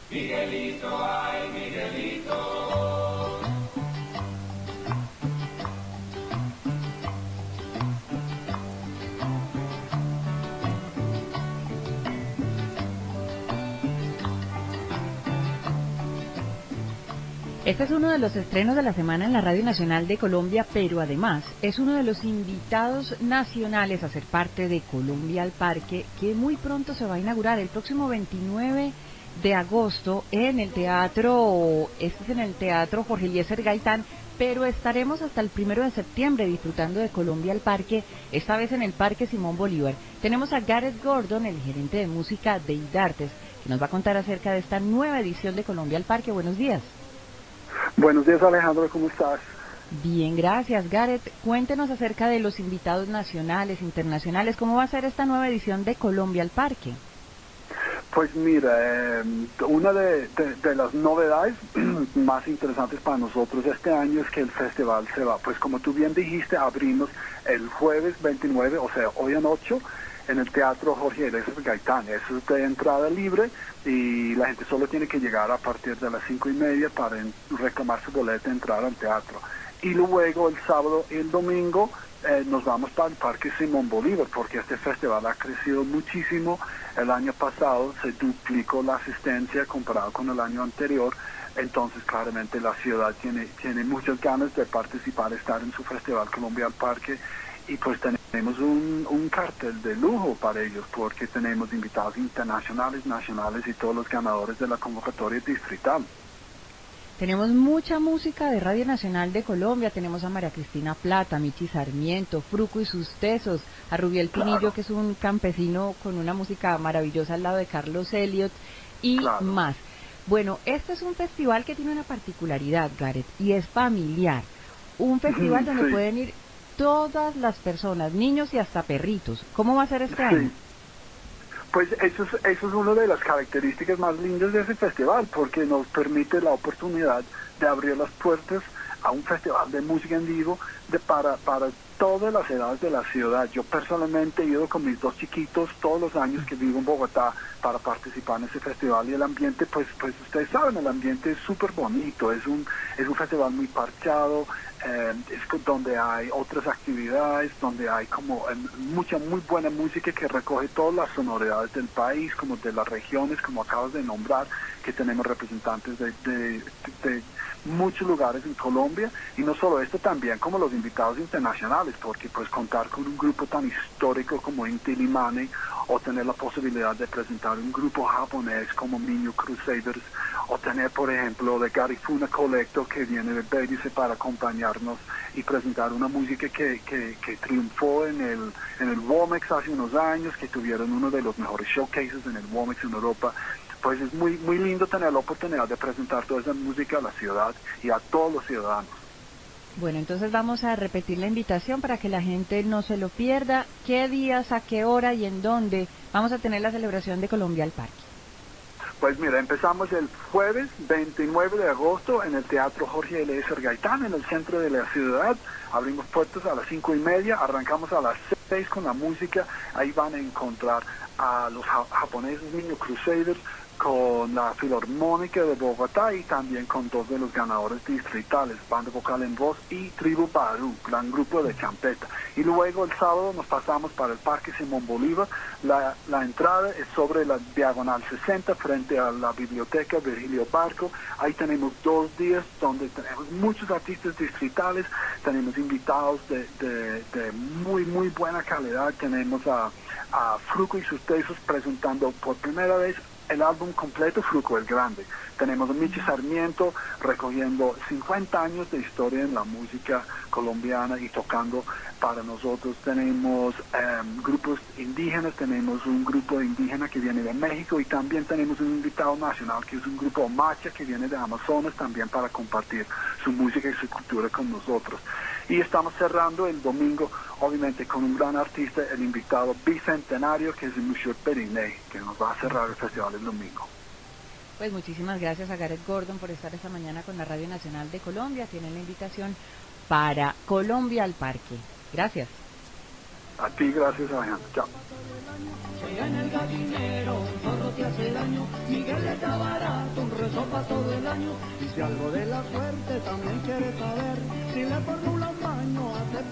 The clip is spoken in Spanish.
Miguelito, ay, Miguelito. Este es uno de los estrenos de la semana en la Radio Nacional de Colombia, pero además es uno de los invitados nacionales a ser parte de Colombia al Parque, que muy pronto se va a inaugurar el próximo 29 de agosto en el teatro, este es en el Teatro Jorge Eliezer Gaitán, pero estaremos hasta el 1 de septiembre disfrutando de Colombia al Parque, esta vez en el Parque Simón Bolívar. Tenemos a Gareth Gordon, el gerente de música de IDARTES, que nos va a contar acerca de esta nueva edición de Colombia al Parque. Buenos días. Buenos días, Alejandro, ¿cómo estás? Bien, gracias, Gareth. Cuéntenos acerca de los invitados nacionales, internacionales. ¿Cómo va a ser esta nueva edición de Colombia al Parque? Pues mira, una de las novedades más interesantes para nosotros este año es que el festival se va, pues como tú bien dijiste, abrimos el jueves 29, o sea, hoy anoche, en el Teatro Jorge Eliezer Gaitán. Eso es de entrada libre y la gente solo tiene que llegar a partir de las 5:30 para reclamar su boleta y entrar al teatro. Y luego el sábado y el domingo nos vamos para el Parque Simón Bolívar, porque este festival ha crecido muchísimo. El año pasado se duplicó la asistencia comparado con el año anterior. Entonces, claramente la ciudad tiene muchas ganas de participar, estar en su festival Colombia al Parque. Y pues tenemos un cartel de lujo para ellos, porque tenemos invitados internacionales, nacionales y todos los ganadores de la convocatoria distrital. Tenemos mucha música de Radio Nacional de Colombia. Tenemos a María Cristina Plata, a Michi Sarmiento, Fruco y sus tesos, a Rubiel Pinillo, Claro, que es un campesino con una música maravillosa al lado de Carlos Elliot, y claro. más. Bueno, este es un festival que tiene una particularidad, Gareth, y es familiar. Un festival donde Sí, pueden ir todas las personas, niños y hasta perritos. ¿Cómo va a ser este año? sí. Pues eso es una de las características más lindas de ese festival, porque nos permite la oportunidad de abrir las puertas a un festival de música en vivo para todas las edades de la ciudad. Yo personalmente he ido con mis dos chiquitos todos los años que vivo en Bogotá para participar en ese festival, y el ambiente, pues ustedes saben, el ambiente es súper bonito, es un festival muy parchado, donde hay otras actividades, donde hay como mucha muy buena música que recoge todas las sonoridades del país, como de las regiones, como acabas de nombrar, que tenemos representantes de muchos lugares en Colombia, y no solo esto, también como los invitados internacionales, porque pues contar con un grupo tan histórico como Inti Illimani, o tener la posibilidad de presentar un grupo japonés como Minyu Crusaders, o tener, por ejemplo, de Garifuna Collector, que viene de Belice para acompañarnos y presentar una música que triunfó en el Womex hace unos años, que tuvieron uno de los mejores showcases en el Womex en Europa. Pues es muy lindo tener la oportunidad de presentar toda esa música a la ciudad y a todos los ciudadanos. Bueno, entonces vamos a repetir la invitación para que la gente no se lo pierda. ¿Qué días, a qué hora y en dónde vamos a tener la celebración de Colombia al Parque? Pues mira, empezamos el jueves 29 de agosto en el Teatro Jorge Eliezer Gaitán, en el centro de la ciudad. Abrimos puertas a las 5:30, arrancamos a las 6 con la música. Ahí van a encontrar a los japoneses Minyu Crusaders, con la Filarmónica de Bogotá y también con dos de los ganadores distritales, Banda Vocal en Voz y Tribu Barú, gran grupo de champeta. Y luego el sábado nos pasamos para el Parque Simón Bolívar. La entrada es sobre la Diagonal 60 frente a la Biblioteca Virgilio Barco. Ahí tenemos 2 días donde tenemos muchos artistas distritales, tenemos invitados de muy buena calidad. Tenemos a Fruco y sus tesos presentando por primera vez el álbum completo Fruco el Grande. Tenemos a Michi Sarmiento recogiendo 50 años de historia en la música colombiana y tocando para nosotros. Tenemos grupos indígenas, tenemos un grupo indígena que viene de México, y también tenemos un invitado nacional que es un grupo Macha que viene de Amazonas, también para compartir su música y su cultura con nosotros. Y estamos cerrando el domingo, obviamente, con un gran artista, el invitado bicentenario, que es el Monsieur Periné, que nos va a cerrar el festival el domingo. Pues muchísimas gracias a Gareth Gordon por estar esta mañana con la Radio Nacional de Colombia. Tienen la invitación para Colombia al Parque. Gracias. A ti, gracias, Alejandro. Chao. En el gallinero, un zorro te hace daño, Miguel está barato, un rezo para todo el año. Y si algo de la suerte también quieres saber, si le pongo